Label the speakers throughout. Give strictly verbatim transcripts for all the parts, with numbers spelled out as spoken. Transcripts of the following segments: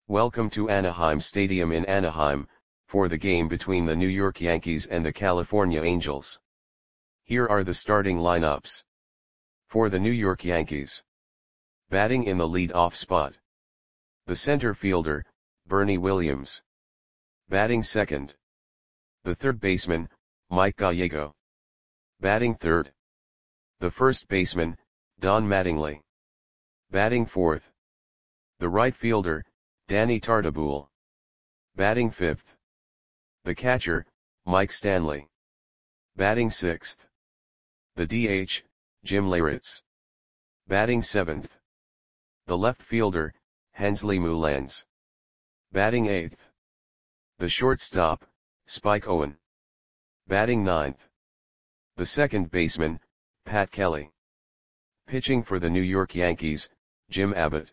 Speaker 1: Welcome to Anaheim Stadium in Anaheim, for the game between the New York Yankees and the California Angels. Here are the starting lineups. For the New York Yankees. Batting in the lead-off spot. The center fielder, Bernie Williams. Batting second. The third baseman, Mike Gallego. Batting third. The first baseman, Don Mattingly. Batting fourth. The right fielder, Danny Tartabull. Batting fifth. The catcher, Mike Stanley. Batting sixth. The D H, Jim Leyritz. Batting seventh. The left fielder, Hensley Meulens. Batting eighth. The shortstop, Spike Owen. Batting ninth. The second baseman, Pat Kelly. Pitching for the New York Yankees, Jim Abbott.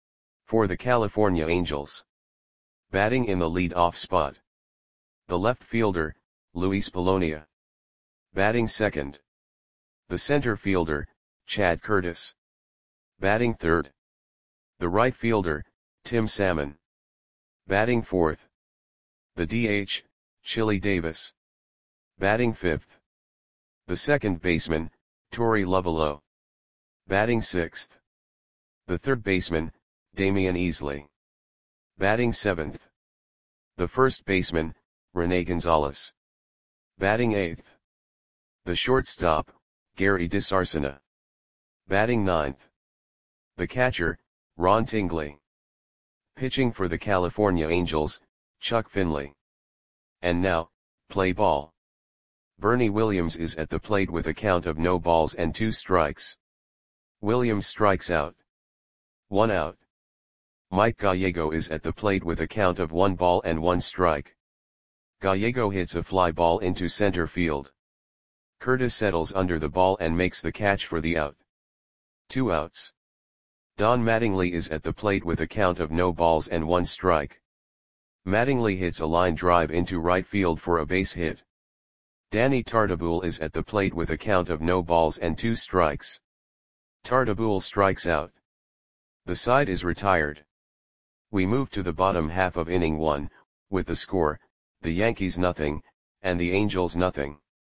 Speaker 1: For the California Angels. Batting in the lead-off spot. The left fielder, Luis Polonia. Batting second. The center fielder, Chad Curtis. Batting third. The right fielder, Tim Salmon. Batting fourth. The D H, Chili Davis. Batting fifth. The second baseman, Torey Lovullo. Batting sixth. The third baseman, Damian Easley. Batting seventh. The first baseman, Rene Gonzalez. Batting eighth. The shortstop, Gary DiSarcina. Batting ninth. The catcher, Ron Tingley. Pitching for the California Angels, Chuck Finley. And now, play ball. Bernie Williams is at the plate with a count of no balls and two strikes. Williams strikes out. One out. Mike Gallego is at the plate with a count of one ball and one strike. Gallego hits a fly ball into center field. Curtis settles under the ball and makes the catch for the out. Two outs. Don Mattingly is at the plate with a count of no balls and one strike. Mattingly hits a line drive into right field for a base hit. Danny Tartabull is at the plate with a count of no balls and two strikes. Tartabull strikes out. The side is retired. We move to the bottom half of inning one, with the score, the Yankees nothing, and the Angels nothing.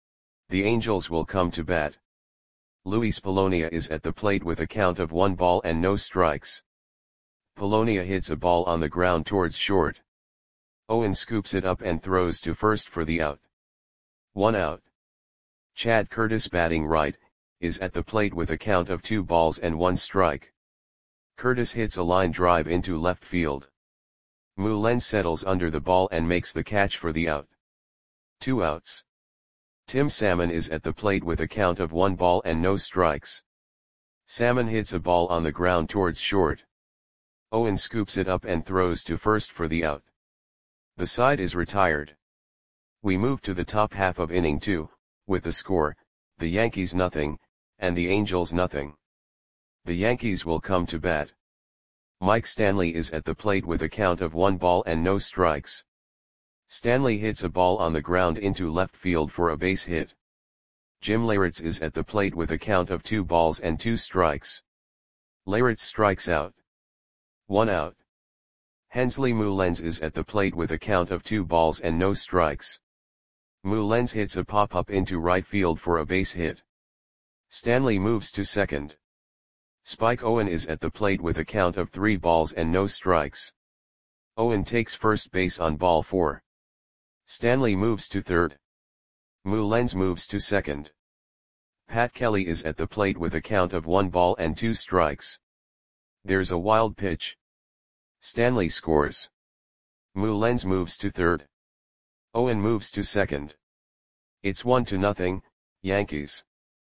Speaker 1: The Angels will come to bat. Luis Polonia is at the plate with a count of one ball and no strikes. Polonia hits a ball on the ground towards short. Owen scoops it up and throws to first for the out. One out. Chad Curtis, batting right, is at the plate with a count of two balls and one strike. Curtis hits a line drive into left field. Meulens settles under the ball and makes the catch for the out. Two outs. Tim Salmon is at the plate with a count of one ball and no strikes. Salmon hits a ball on the ground towards short. Owen scoops it up and throws to first for the out. The side is retired. We move to the top half of inning two, with the score, the Yankees nothing, and the Angels nothing. The Yankees will come to bat. Mike Stanley is at the plate with a count of one ball and no strikes. Stanley hits a ball on the ground into left field for a base hit. Jim Leyritz is at the plate with a count of two balls and two strikes. Leyritz strikes out. One out. Hensley Meulens is at the plate with a count of two balls and no strikes. Meulens hits a pop-up into right field for a base hit. Stanley moves to second. Spike Owen is at the plate with a count of three balls and no strikes. Owen takes first base on ball four. Stanley moves to third. Meulens moves to second. Pat Kelly is at the plate with a count of one ball and two strikes. There's a wild pitch. Stanley scores. Meulens moves to third. Owen moves to second. It's one to nothing, Yankees.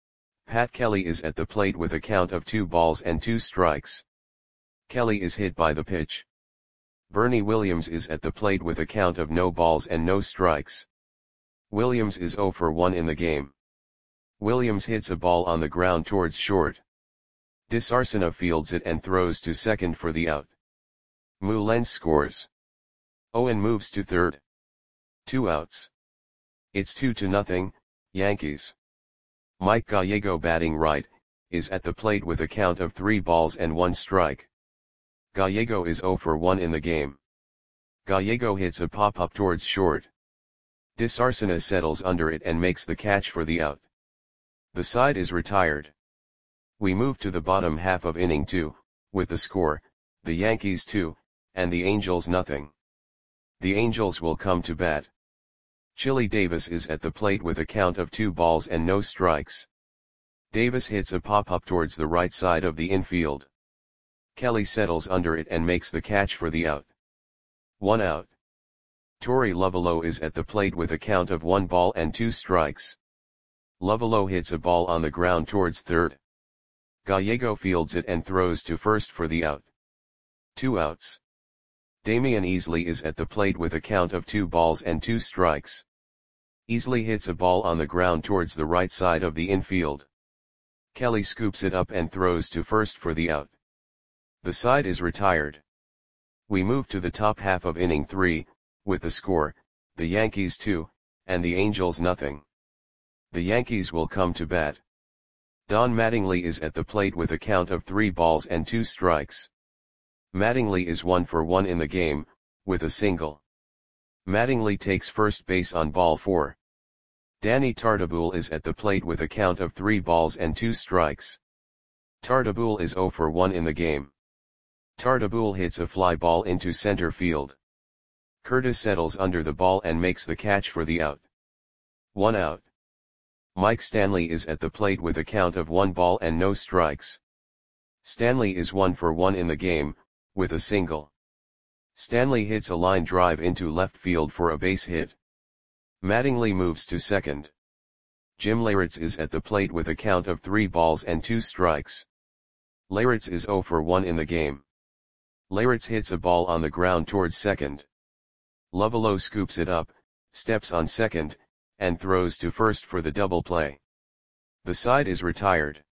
Speaker 1: Pat Kelly is at the plate with a count of two balls and two strikes. Kelly is hit by the pitch. Bernie Williams is at the plate with a count of no balls and no strikes. Williams is zero for one in the game. Williams hits a ball on the ground towards short. DiSarcina fields it and throws to second for the out. Meulens scores. Owen moves to third. Two outs. It's two to nothing, Yankees. Mike Gallego, batting right, is at the plate with a count of three balls and one strike. Gallego is zero for one in the game. Gallego hits a pop-up towards short. Disarcina settles under it and makes the catch for the out. The side is retired. We move to the bottom half of inning two, with the score, the Yankees two, and the Angels nothing. The Angels will come to bat. Chili Davis is at the plate with a count of two balls and no strikes. Davis hits a pop-up towards the right side of the infield. Kelly settles under it and makes the catch for the out. One out. Torey Lovullo is at the plate with a count of one ball and two strikes. Lovullo hits a ball on the ground towards third. Gallego fields it and throws to first for the out. Two outs. Damian Easley is at the plate with a count of two balls and two strikes. Easley hits a ball on the ground towards the right side of the infield. Kelly scoops it up and throws to first for the out. The side is retired. We move to the top half of inning three, with the score, the Yankees two, and the Angels nothing. The Yankees will come to bat. Don Mattingly is at the plate with a count of three balls and two strikes. Mattingly is one for one in the game, with a single. Mattingly takes first base on ball four. Danny Tartabull is at the plate with a count of three balls and two strikes. Tartabull is zero for one in the game. Tartabull hits a fly ball into center field. Curtis settles under the ball and makes the catch for the out. One out. Mike Stanley is at the plate with a count of one ball and no strikes. Stanley is one for one in the game, with a single. Stanley hits a line drive into left field for a base hit. Mattingly moves to second. Jim Leyritz is at the plate with a count of three balls and two strikes. Leyritz is zero for one in the game. Leyritz hits a ball on the ground towards second. Lovullo scoops it up, steps on second, and throws to first for the double play. The side is retired.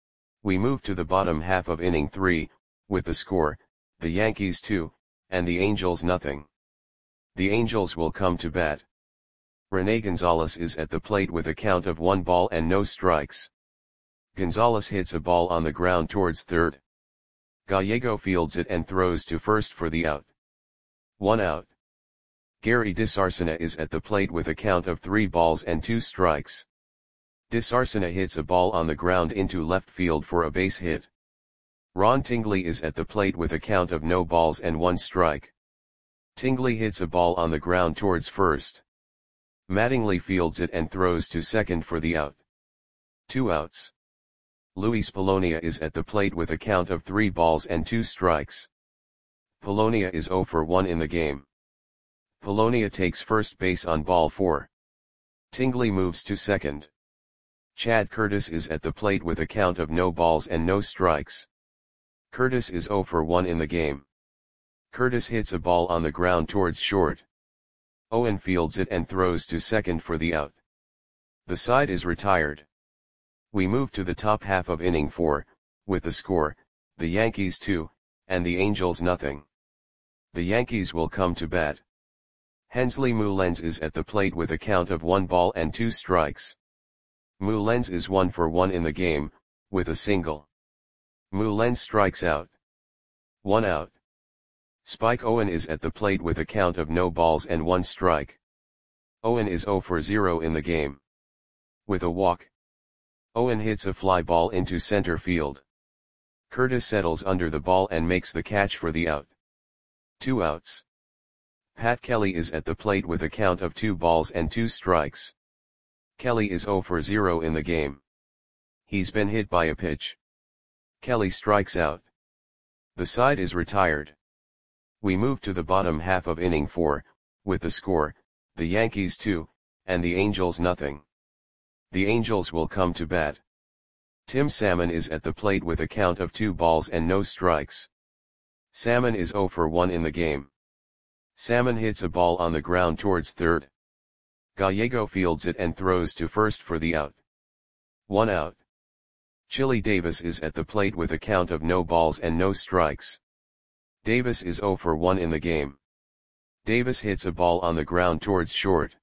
Speaker 1: We move to the bottom half of inning three, with the score, the Yankees two, and the Angels nothing. The Angels will come to bat. Rene Gonzalez is at the plate with a count of one ball and no strikes. Gonzalez hits a ball on the ground towards third. Gallego fields it and throws to first for the out. One out. Gary Disarcina is at the plate with a count of three balls and two strikes. Disarcina hits a ball on the ground into left field for a base hit. Ron Tingley is at the plate with a count of no balls and one strike. Tingley hits a ball on the ground towards first. Mattingly fields it and throws to second for the out. Two outs. Luis Polonia is at the plate with a count of three balls and two strikes. Polonia is zero for one in the game. Polonia takes first base on ball four. Tingley moves to second. Chad Curtis is at the plate with a count of no balls and no strikes. Curtis is zero for one in the game. Curtis hits a ball on the ground towards short. Owen fields it and throws to second for the out. The side is retired. We move to the top half of inning four, with the score, the Yankees two, and the Angels nothing. The Yankees will come to bat. Hensley Mullens is at the plate with a count of one ball and two strikes. Mullens is one for one in the game, with a single. Mullens strikes out. One out. Spike Owen is at the plate with a count of no balls and one strike. Owen is zero for zero in the game. With a walk. Owen hits a fly ball into center field. Curtis settles under the ball and makes the catch for the out. Two outs. Pat Kelly is at the plate with a count of two balls and two strikes. Kelly is zero for zero in the game. He's been hit by a pitch. Kelly strikes out. The side is retired. We move to the bottom half of inning four, with the score, the Yankees two, and the Angels nothing. The Angels will come to bat. Tim Salmon is at the plate with a count of two balls and no strikes. Salmon is zero for one in the game. Salmon hits a ball on the ground towards third. Gallego fields it and throws to first for the out. One out. Chili Davis is at the plate with a count of no balls and no strikes. Davis is zero for one in the game. Davis hits a ball on the ground towards short.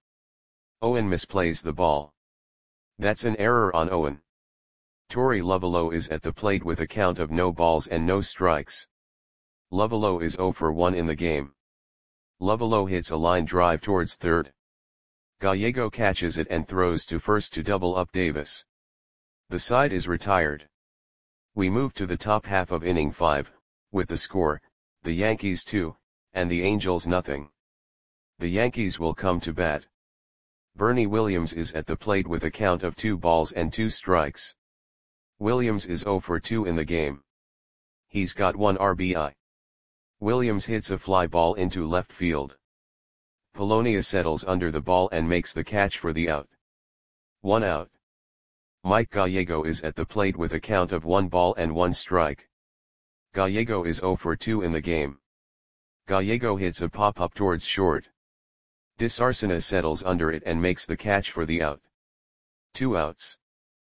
Speaker 1: Owen misplays the ball. That's an error on Owen. Torey Lovullo is at the plate with a count of no balls and no strikes. Lovelo is zero for one in the game. Lovelo hits a line drive towards third. Gallego catches it and throws to first to double up Davis. The side is retired. We move to the top half of inning five, with the score, the Yankees two, and the Angels nothing. The Yankees will come to bat. Bernie Williams is at the plate with a count of two balls and two strikes. Williams is zero for two in the game. He's got one R B I. Williams hits a fly ball into left field. Polonia settles under the ball and makes the catch for the out. One out. Mike Gallego is at the plate with a count of one ball and one strike. Gallego is zero for two in the game. Gallego hits a pop-up towards short. DeSarcina settles under it and makes the catch for the out. Two outs.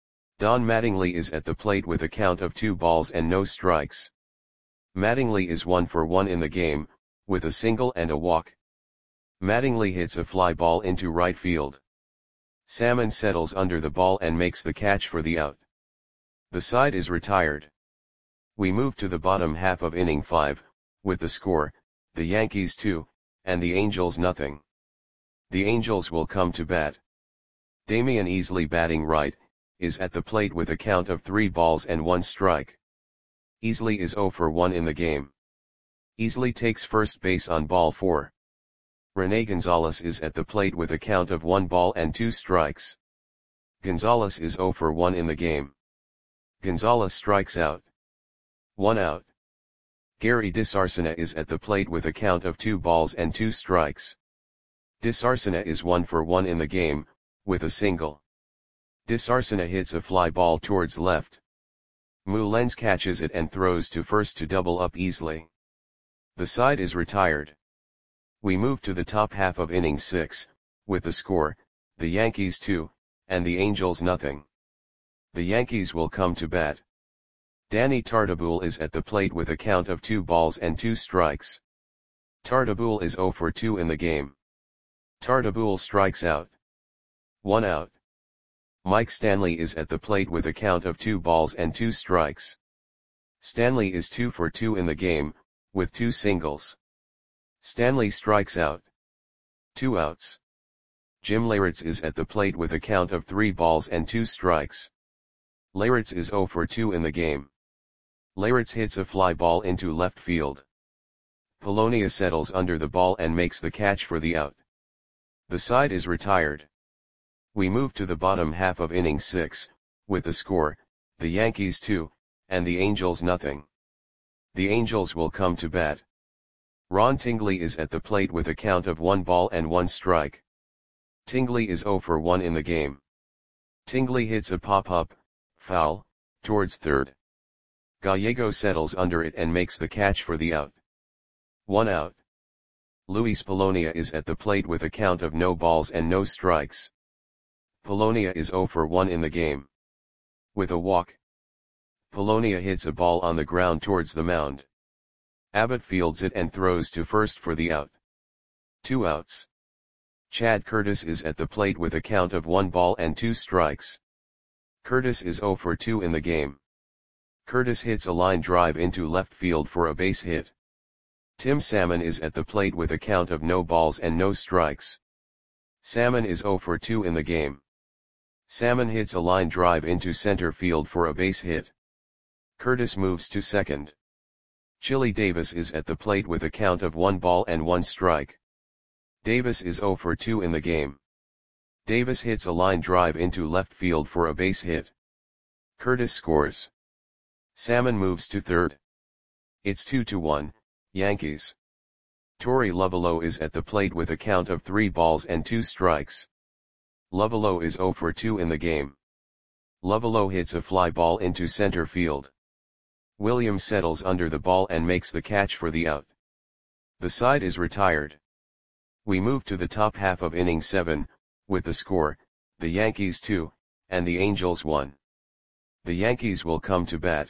Speaker 1: Don Mattingly is at the plate with a count of two balls and no strikes. Mattingly is one for one in the game, with a single and a walk. Mattingly hits a fly ball into right field. Salmon settles under the ball and makes the catch for the out. The side is retired. We move to the bottom half of inning five, with the score, the Yankees two, and the Angels nothing. The Angels will come to bat. Damian Easley, batting right, is at the plate with a count of three balls and one strike. Easley is zero for one in the game. Easley takes first base on ball four. Rene Gonzalez is at the plate with a count of one ball and two strikes. Gonzalez is zero for one in the game. Gonzalez strikes out. One out. Gary DeSarcina is at the plate with a count of two balls and two strikes. DeSarcina is one for one in the game, with a single. DeSarcina hits a fly ball towards left. Mullens catches it and throws to first to double up Easley. The side is retired. We move to the top half of inning six, with the score, the Yankees two, and the Angels nothing. The Yankees will come to bat. Danny Tartabull is at the plate with a count of two balls and two strikes. Tartabull is zero for two in the game. Tartabull strikes out. One out. Mike Stanley is at the plate with a count of two balls and two strikes. Stanley is two for two in the game, with two singles. Stanley strikes out. Two outs. Jim Leyritz is at the plate with a count of three balls and two strikes. Leyritz is zero for two in the game. Leyritz hits a fly ball into left field. Polonia settles under the ball and makes the catch for the out. The side is retired. We move to the bottom half of inning six, with the score, the Yankees two, and the Angels nothing. The Angels will come to bat. Ron Tingley is at the plate with a count of one ball and one strike. Tingley is zero for one in the game. Tingley hits a pop-up, foul, towards third. Gallego settles under it and makes the catch for the out. One out. Luis Polonia is at the plate with a count of no balls and no strikes. Polonia is zero for one in the game. With a walk. Polonia hits a ball on the ground towards the mound. Abbott fields it and throws to first for the out. Two outs. Chad Curtis is at the plate with a count of one ball and two strikes. Curtis is zero for two in the game. Curtis hits a line drive into left field for a base hit. Tim Salmon is at the plate with a count of no balls and no strikes. Salmon is zero for two in the game. Salmon hits a line drive into center field for a base hit. Curtis moves to second. Chili Davis is at the plate with a count of one ball and one strike. Davis is zero for two in the game. Davis hits a line drive into left field for a base hit. Curtis scores. Salmon moves to third. It's two to one, Yankees. Torey Lovelo is at the plate with a count of three balls and two strikes. Lovelo is zero for two in the game. Lovelo hits a fly ball into center field. Williams settles under the ball and makes the catch for the out. The side is retired. We move to the top half of inning seven, with the score, the Yankees two, and the Angels one. The Yankees will come to bat.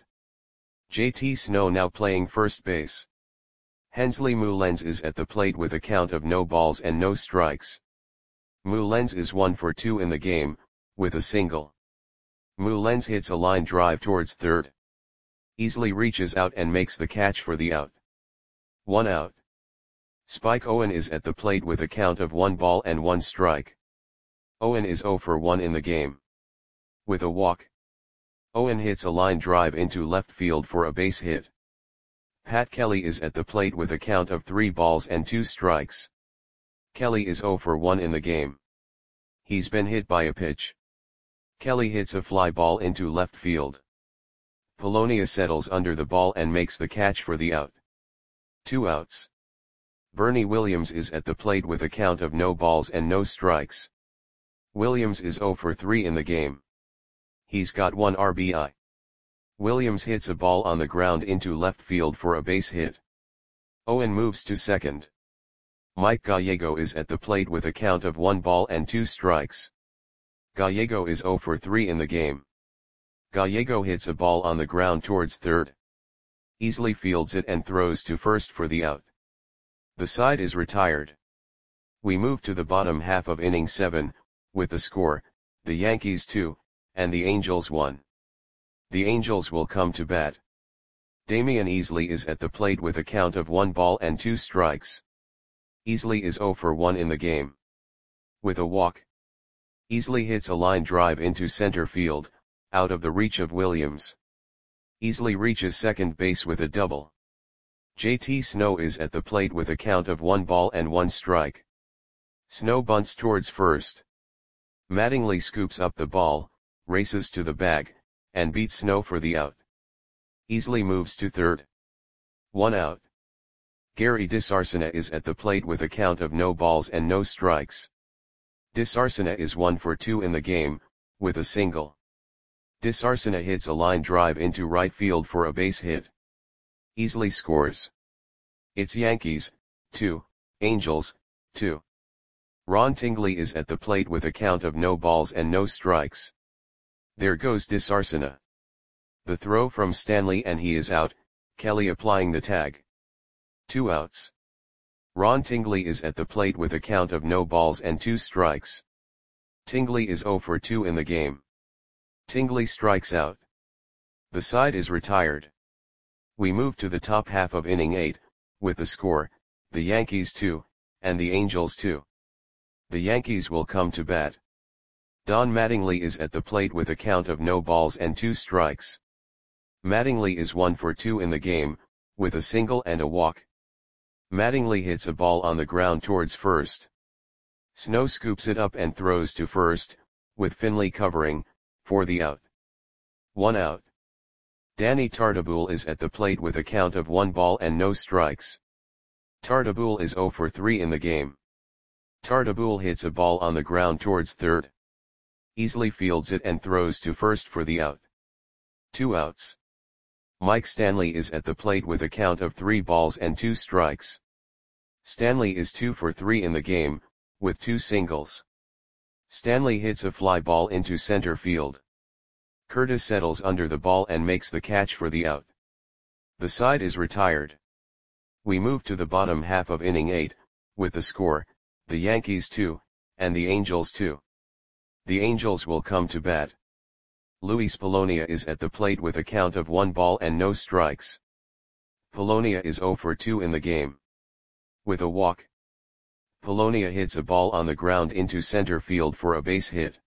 Speaker 1: J T Snow now playing first base. Hensley Mullens is at the plate with a count of no balls and no strikes. Mullens is one for two in the game, with a single. Mullens hits a line drive towards third. Easley reaches out and makes the catch for the out. One out. Spike Owen is at the plate with a count of one ball and one strike. Owen is zero for one in the game. With a walk, Owen hits a line drive into left field for a base hit. Pat Kelly is at the plate with a count of three balls and two strikes. Kelly is zero for one in the game. He's been hit by a pitch. Kelly hits a fly ball into left field. Polonia settles under the ball and makes the catch for the out. Two outs. Bernie Williams is at the plate with a count of no balls and no strikes. Williams is zero for three in the game. He's got one R B I. Williams hits a ball on the ground into left field for a base hit. Owen moves to second. Mike Gallego is at the plate with a count of one ball and two strikes. Gallego is zero for three in the game. Gallego hits a ball on the ground towards third. Easily fields it and throws to first for the out. The side is retired. We move to the bottom half of inning seven, with the score, the Yankees two, and the Angels one. The Angels will come to bat. Damian Easley is at the plate with a count of one ball and two strikes. Easley is zero for one in the game. With a walk, Easley hits a line drive into center field, out of the reach of Williams. Easley reaches second base with a double. J T Snow is at the plate with a count of one ball and one strike. Snow bunts towards first. Mattingly scoops up the ball, races to the bag, and beats Snow for the out. Easley moves to third. One out. Gary DeSarcina is at the plate with a count of no balls and no strikes. DeSarcina is one for two in the game, with a single. DeSarcina hits a line drive into right field for a base hit. Easley scores. It's Yankees, two, Angels, two. Ron Tingley is at the plate with a count of no balls and no strikes. There goes DeSarcina. The throw from Stanley and he is out, Kelly applying the tag. Two outs. Ron Tingley is at the plate with a count of no balls and two strikes. Tingley is zero for two in the game. Tingley strikes out. The side is retired. We move to the top half of inning eight, with the score, the Yankees two, and the Angels two. The Yankees will come to bat. Don Mattingly is at the plate with a count of no balls and two strikes. Mattingly is one for two in the game, with a single and a walk. Mattingly hits a ball on the ground towards first. Snow scoops it up and throws to first, with Finley covering, for the out. One out. Danny Tartabull is at the plate with a count of one ball and no strikes. Tartabull is zero for three in the game. Tartabull hits a ball on the ground towards third. Easley fields it and throws to first for the out. Two outs. Mike Stanley is at the plate with a count of three balls and two strikes. Stanley is two for three in the game, with two singles. Stanley hits a fly ball into center field. Curtis settles under the ball and makes the catch for the out. The side is retired. We move to the bottom half of inning eight, with the score, the Yankees two, and the Angels two. The Angels will come to bat. Luis Polonia is at the plate with a count of one ball and no strikes. Polonia is zero for two in the game. With a walk, Polonia hits a ball on the ground into center field for a base hit.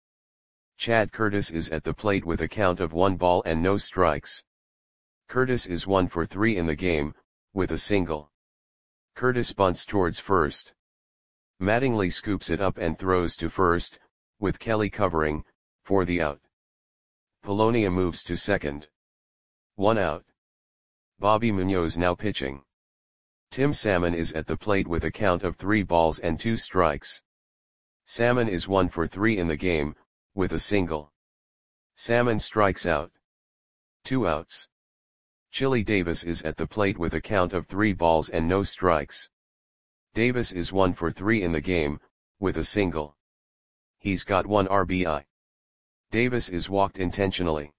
Speaker 1: Chad Curtis is at the plate with a count of one ball and no strikes. Curtis is one for three in the game, with a single. Curtis bunts towards first. Mattingly scoops it up and throws to first, with Kelly covering, for the out. Polonia moves to second. One out. Bobby Munoz now pitching. Tim Salmon is at the plate with a count of three balls and two strikes. Salmon is one for three in the game, with a single. Salmon strikes out. Two outs. Chili Davis is at the plate with a count of three balls and no strikes. Davis is one for three in the game, with a single. He's got one R B I. Davis is walked intentionally.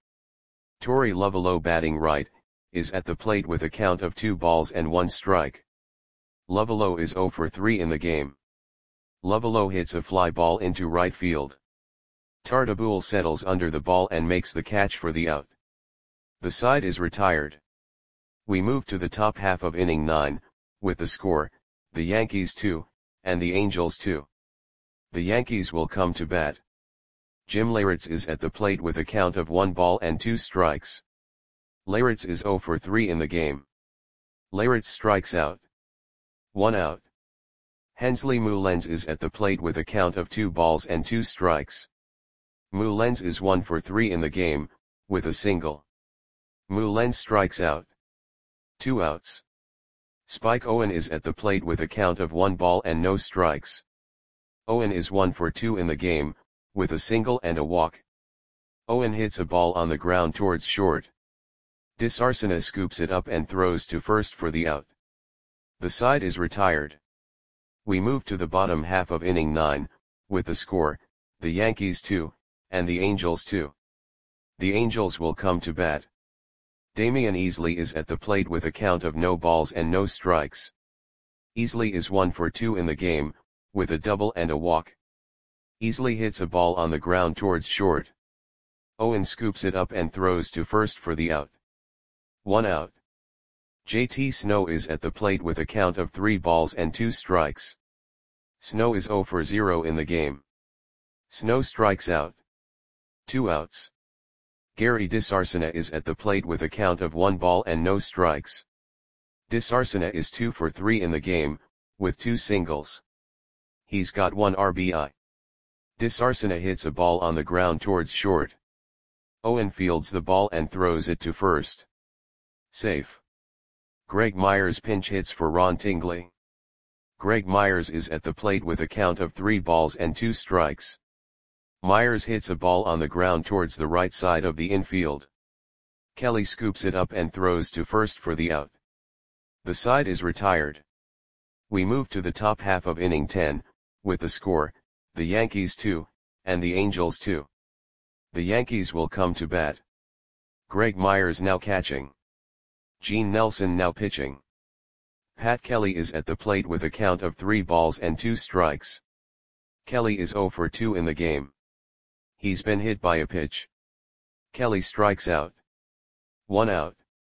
Speaker 1: Torey Lovullo batting right, is at the plate with a count of two balls and one strike. Lovullo is zero for three in the game. Lovullo hits a fly ball into right field. Tartabull settles under the ball and makes the catch for the out. The side is retired. We move to the top half of inning nine, with the score, the Yankees two, and the Angels two. The Yankees will come to bat. Jim Leyritz is at the plate with a count of one ball and two strikes. Leyritz is zero for three in the game. Leyritz strikes out. One out. Hensley Mullens is at the plate with a count of two balls and two strikes. Mullens is one for three in the game, with a single. Mullens strikes out. Two outs. Spike Owen is at the plate with a count of one ball and no strikes. Owen is one for two in the game, with a single and a walk. Owen hits a ball on the ground towards short. DeSarcina scoops it up and throws to first for the out. The side is retired. We move to the bottom half of inning nine, with the score, the Yankees two, and the Angels two. The Angels will come to bat. Damian Easley is at the plate with a count of no balls and no strikes. Easley is one for two in the game, with a double and a walk. Easley hits a ball on the ground towards short. Owen scoops it up and throws to first for the out. One out. J T Snow is at the plate with a count of three balls and two strikes. Snow is zero for zero in the game. Snow strikes out. Two outs. Gary DeSarcina is at the plate with a count of one ball and no strikes. DeSarcina is two for three in the game, with two singles. He's got one R B I. DeSarcina hits a ball on the ground towards short. Owen fields the ball and throws it to first. Safe. Greg Myers pinch hits for Ron Tingley. Greg Myers is at the plate with a count of three balls and two strikes. Myers hits a ball on the ground towards the right side of the infield. Kelly scoops it up and throws to first for the out. The side is retired. We move to the top half of inning ten, with the score, the Yankees two, and the Angels two. The Yankees will come to bat. Greg Myers now catching. Gene Nelson now pitching. Pat Kelly is at the plate with a count of three balls and two strikes. Kelly is zero for two in the game. He's been hit by a pitch. Kelly strikes out. One out.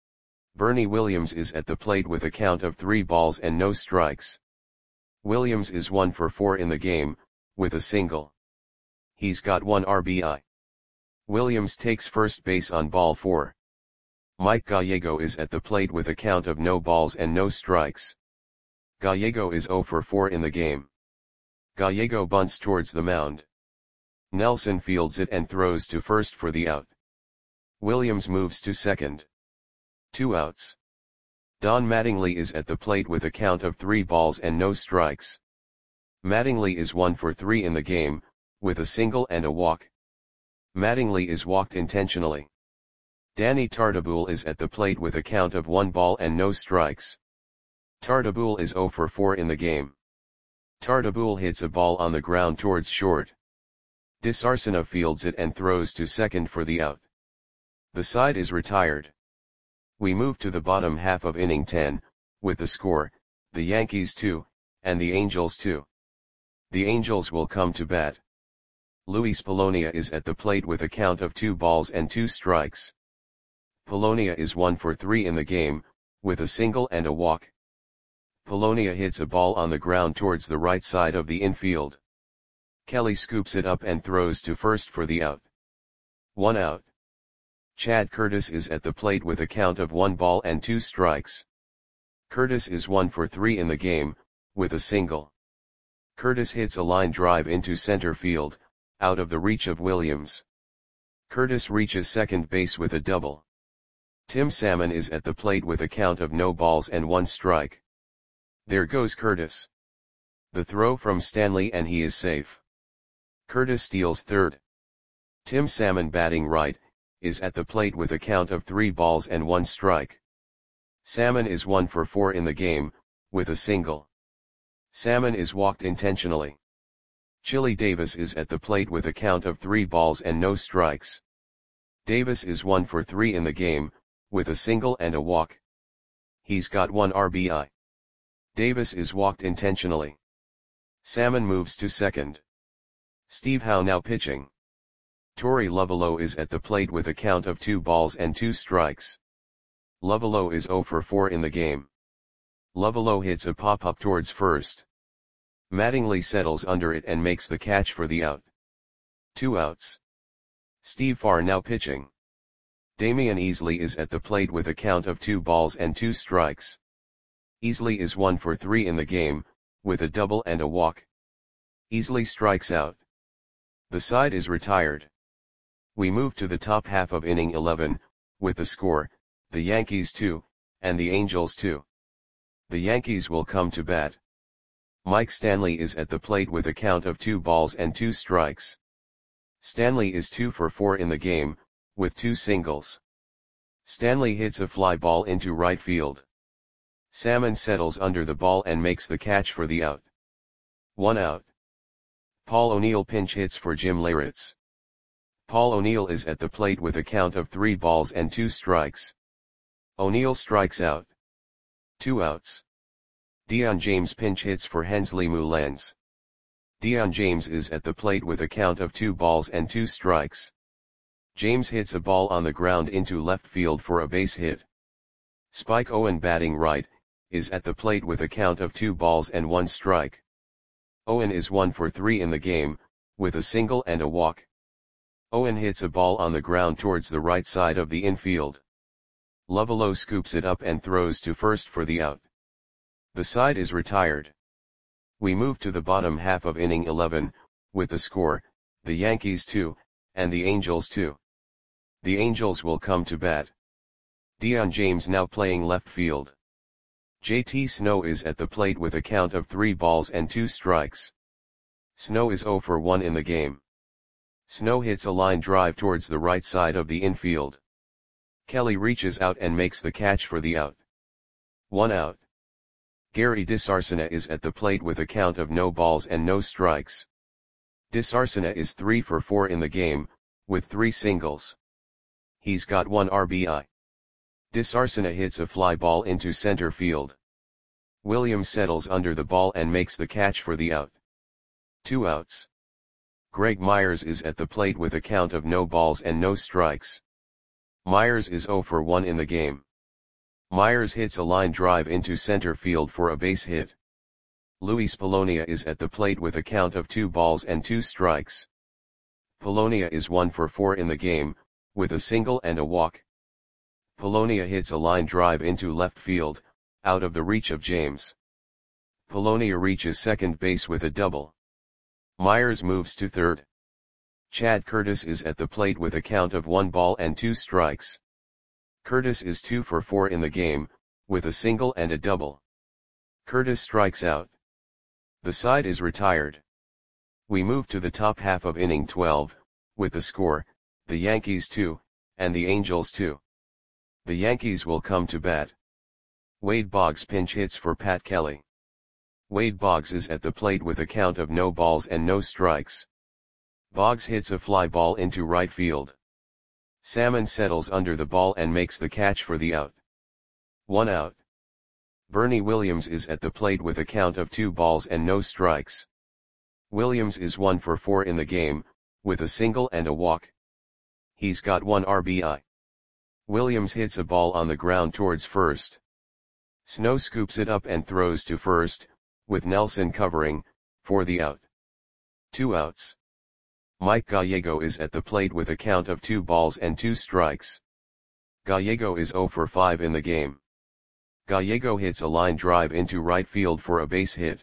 Speaker 1: Bernie Williams is at the plate with a count of three balls and no strikes. Williams is one for four in the game, with a single. He's got one R B I. Williams takes first base on ball four. Mike Gallego is at the plate with a count of no balls and no strikes. Gallego is zero for four in the game. Gallego bunts towards the mound. Nelson fields it and throws to first for the out. Williams moves to second. Two outs. Don Mattingly is at the plate with a count of three balls and no strikes. Mattingly is one for three in the game, with a single and a walk. Mattingly is walked intentionally. Danny Tartabull is at the plate with a count of one ball and no strikes. Tartabull is zero for four in the game. Tartabull hits a ball on the ground towards short. DeSarcina fields it and throws to second for the out. The side is retired. We move to the bottom half of inning ten, with the score, the Yankees two, and the Angels two. The Angels will come to bat. Luis Polonia is at the plate with a count of two balls and two strikes. Polonia is one for three in the game, with a single and a walk. Polonia hits a ball on the ground towards the right side of the infield. Kelly scoops it up and throws to first for the out. One out. Chad Curtis is at the plate with a count of one ball and two strikes. Curtis is one for three in the game, with a single. Curtis hits a line drive into center field, out of the reach of Williams. Curtis reaches second base with a double. Tim Salmon is at the plate with a count of no balls and one strike. There goes Curtis. The throw from Stanley and he is safe. Curtis steals third. Tim Salmon, batting right, is at the plate with a count of three balls and one strike. Salmon is one for four in the game, with a single. Salmon is walked intentionally. Chili Davis is at the plate with a count of three balls and no strikes. Davis is one for three in the game, with a single and a walk. He's got one R B I. Davis is walked intentionally. Salmon moves to second. Steve Howe now pitching. Torey Lovullo is at the plate with a count of two balls and two strikes. Lovullo is zero for four in the game. Lovelo hits a pop-up towards first. Mattingly settles under it and makes the catch for the out. Two outs. Steve Farr now pitching. Damian Easley is at the plate with a count of two balls and two strikes. Easley is one for three in the game, with a double and a walk. Easley strikes out. The side is retired. We move to the top half of inning eleven, with the score, the Yankees two, and the Angels two. The Yankees will come to bat. Mike Stanley is at the plate with a count of two balls and two strikes. Stanley is two for four in the game, with two singles. Stanley hits a fly ball into right field. Salmon settles under the ball and makes the catch for the out. One out. Paul O'Neill pinch hits for Jim Leyritz. Paul O'Neill is at the plate with a count of three balls and two strikes. O'Neill strikes out. Two outs. Dion James pinch hits for Hensley Mullens. Dion James is at the plate with a count of two balls and two strikes. James hits a ball on the ground into left field for a base hit. Spike Owen batting right, is at the plate with a count of two balls and one strike. Owen is one for three in the game, with a single and a walk. Owen hits a ball on the ground towards the right side of the infield. Lovelo scoops it up and throws to first for the out. The side is retired. We move to the bottom half of inning eleven, with the score, the Yankees two, and the Angels two. The Angels will come to bat. Dion James now playing left field. J T Snow is at the plate with a count of three balls and two strikes. Snow is zero for one in the game. Snow hits a line drive towards the right side of the infield. Kelly reaches out and makes the catch for the out. One out. Gary DeSarcina is at the plate with a count of no balls and no strikes. DeSarcina is three for four in the game, with three singles. He's got one R B I. DeSarcina hits a fly ball into center field. Williams settles under the ball and makes the catch for the out. Two outs. Greg Myers is at the plate with a count of no balls and no strikes. Myers is zero for one in the game. Myers hits a line drive into center field for a base hit. Luis Polonia is at the plate with a count of two balls and two strikes. Polonia is one for four in the game, with a single and a walk. Polonia hits a line drive into left field, out of the reach of James. Polonia reaches second base with a double. Myers moves to third. Chad Curtis is at the plate with a count of one ball and two strikes. Curtis is two for four in the game, with a single and a double. Curtis strikes out. The side is retired. We move to the top half of inning twelve, with the score, the Yankees two, and the Angels two. The Yankees will come to bat. Wade Boggs pinch hits for Pat Kelly. Wade Boggs is at the plate with a count of no balls and no strikes. Boggs hits a fly ball into right field. Salmon settles under the ball and makes the catch for the out. One out. Bernie Williams is at the plate with a count of two balls and no strikes. Williams is one for four in the game, with a single and a walk. He's got one R B I. Williams hits a ball on the ground towards first. Snow scoops it up and throws to first, with Nelson covering, for the out. Two outs. Mike Gallego is at the plate with a count of two balls and two strikes. Gallego is zero for five in the game. Gallego hits a line drive into right field for a base hit.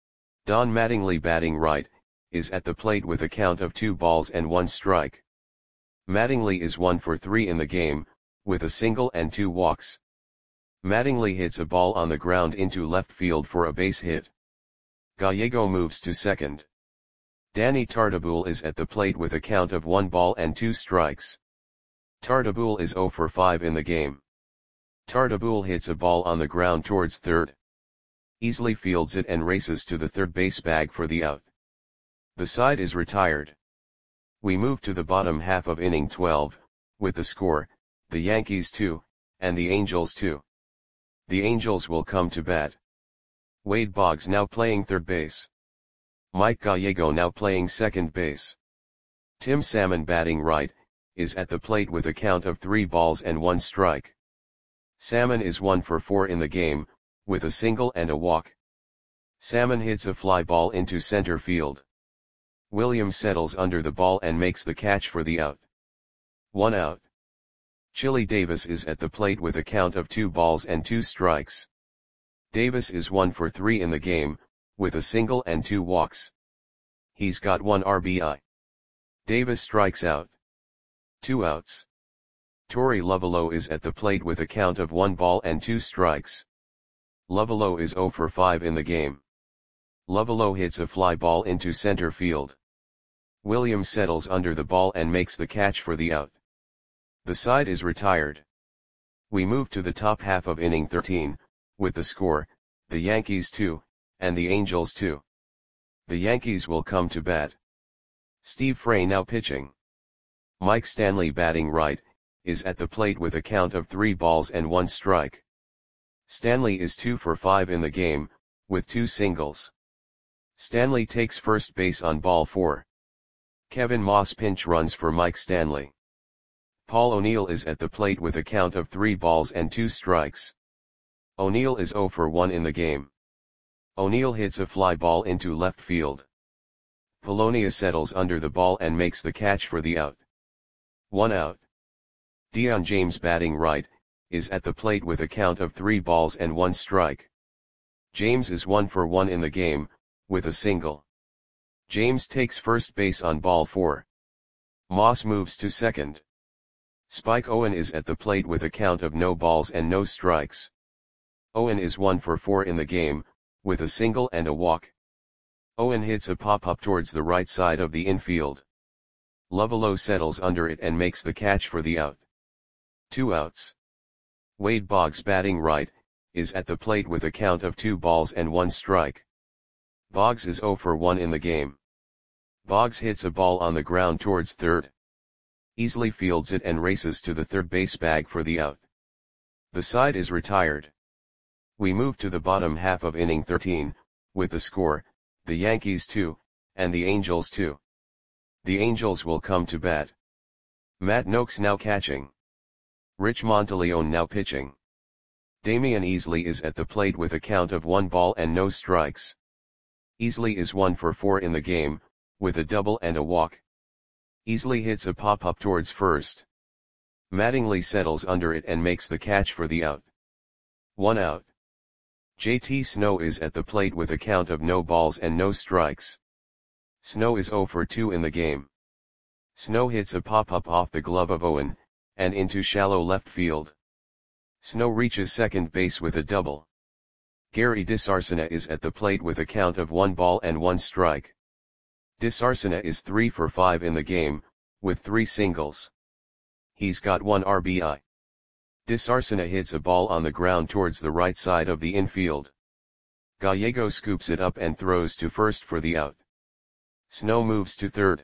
Speaker 1: Don Mattingly batting right, is at the plate with a count of two balls and one strike. Mattingly is one for three in the game, with a single and two walks. Mattingly hits a ball on the ground into left field for a base hit. Gallego moves to second. Danny Tartabull is at the plate with a count of one ball and two strikes. Tartabull is zero for five in the game. Tartabull hits a ball on the ground towards third. Easley fields it and races to the third base bag for the out. The side is retired. We move to the bottom half of inning twelve, with the score, the Yankees two, and the Angels two. The Angels will come to bat. Wade Boggs now playing third base. Mike Gallego now playing second base. Tim Salmon batting right, is at the plate with a count of three balls and one strike. Salmon is one for four in the game, with a single and a walk. Salmon hits a fly ball into center field. Williams settles under the ball and makes the catch for the out. One out. Chili Davis is at the plate with a count of two balls and two strikes. Davis is one for three in the game, with a single and two walks. He's got one R B I. Davis strikes out. Two outs. Torey Lovullo is at the plate with a count of one ball and two strikes. Lovullo is zero for five in the game. Lovullo hits a fly ball into center field. Williams settles under the ball and makes the catch for the out. The side is retired. We move to the top half of inning thirteen, with the score, the Yankees two, and the Angels two. The Yankees will come to bat. Steve Frey now pitching. Mike Stanley batting right, is at the plate with a count of three balls and one strike. Stanley is two for five in the game, with two singles. Stanley takes first base on ball four. Kevin Moss pinch runs for Mike Stanley. Paul O'Neill is at the plate with a count of three balls and two strikes. O'Neill is zero for one in the game. O'Neill hits a fly ball into left field. Polonia settles under the ball and makes the catch for the out. One out. Dion James batting right, is at the plate with a count of three balls and one strike. James is one for one in the game, with a single. James takes first base on ball four. Moss moves to second. Spike Owen is at the plate with a count of no balls and no strikes. Owen is one for four in the game, with a single and a walk. Owen hits a pop-up towards the right side of the infield. Lovullo settles under it and makes the catch for the out. Two outs. Wade Boggs batting right, is at the plate with a count of two balls and one strike. Boggs is zero for one in the game. Boggs hits a ball on the ground towards third. Easily fields it and races to the third base bag for the out. The side is retired. We move to the bottom half of inning thirteen, with the score, the Yankees two, and the Angels two. The Angels will come to bat. Matt Noakes now catching. Rich Monteleone now pitching. Damian Easley is at the plate with a count of one ball and no strikes. Easley is one for four in the game, with a double and a walk. Easley hits a pop-up towards first. Mattingly settles under it and makes the catch for the out. One out. J T Snow is at the plate with a count of no balls and no strikes. Snow is zero for two in the game. Snow hits a pop-up off the glove of Owen, and into shallow left field. Snow reaches second base with a double. Gary DeSarcina is at the plate with a count of one ball and one strike. DeSarcina is three for five in the game, with three singles. He's got one R B I. DeSarcina hits a ball on the ground towards the right side of the infield. Gallego scoops it up and throws to first for the out. Snow moves to third.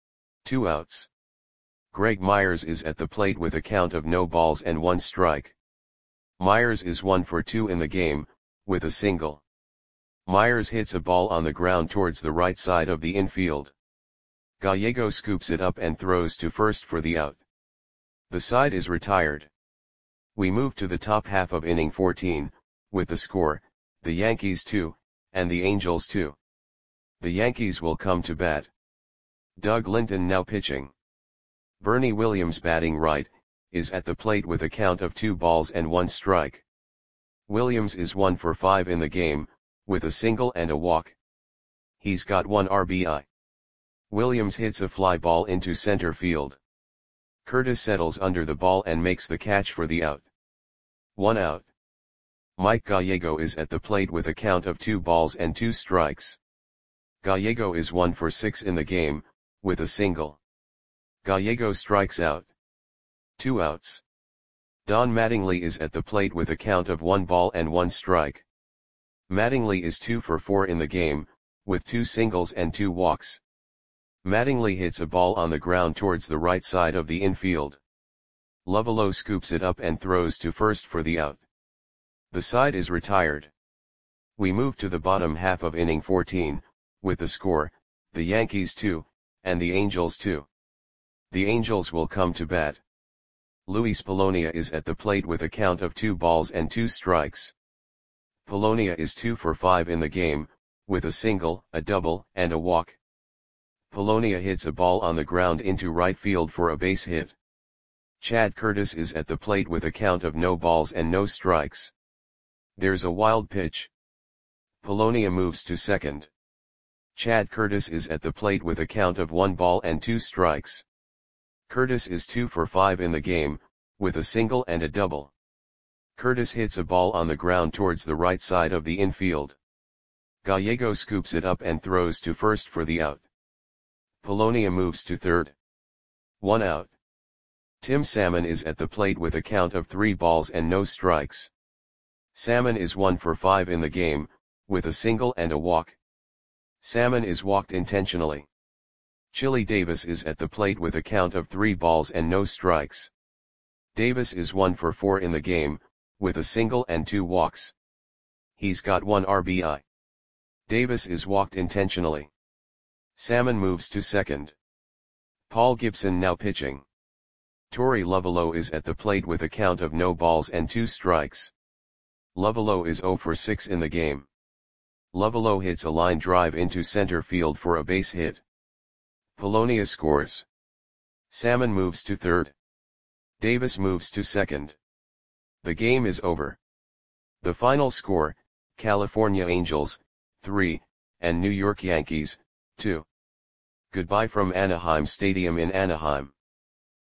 Speaker 1: Two outs. Greg Myers is at the plate with a count of no balls and one strike. Myers is one for two in the game, with a single. Myers hits a ball on the ground towards the right side of the infield. Gallego scoops it up and throws to first for the out. The side is retired. We move to the top half of inning fourteen, with the score, the Yankees two, and the Angels two. The Yankees will come to bat. Doug Linton now pitching. Bernie Williams batting right, is at the plate with a count of two balls and one strike. Williams is one for five in the game, with a single and a walk. He's got one R B I. Williams hits a fly ball into center field. Curtis settles under the ball and makes the catch for the out. One out. Mike Gallego is at the plate with a count of two balls and two strikes. Gallego is one for six in the game, with a single. Gallego strikes out. Two outs. Don Mattingly is at the plate with a count of one ball and one strike. Mattingly is two for four in the game, with two singles and two walks. Mattingly hits a ball on the ground towards the right side of the infield. Lovullo scoops it up and throws to first for the out. The side is retired. We move to the bottom half of inning fourteen, with the score, the Yankees two, and the Angels two. The Angels will come to bat. Luis Polonia is at the plate with a count of two balls and two strikes. Polonia is two for five in the game, with a single, a double, and a walk. Polonia hits a ball on the ground into right field for a base hit. Chad Curtis is at the plate with a count of no balls and no strikes. There's a wild pitch. Polonia moves to second. Chad Curtis is at the plate with a count of one ball and two strikes. Curtis is two for five in the game, with a single and a double. Curtis hits a ball on the ground towards the right side of the infield. Gallego scoops it up and throws to first for the out. Polonia moves to third. One out. Tim Salmon is at the plate with a count of three balls and no strikes. Salmon is one for five in the game, with a single and a walk. Salmon is walked intentionally. Chili Davis is at the plate with a count of three balls and no strikes. Davis is one for four in the game, with a single and two walks. He's got one R B I. Davis is walked intentionally. Salmon moves to second. Paul Gibson now pitching. Torey Lovullo is at the plate with a count of no balls and two strikes. Lovullo is zero for six in the game. Lovullo hits a line drive into center field for a base hit. Polonia scores. Salmon moves to third. Davis moves to second. The game is over. The final score, California Angels, three, and New York Yankees, two. Goodbye from Anaheim Stadium in Anaheim.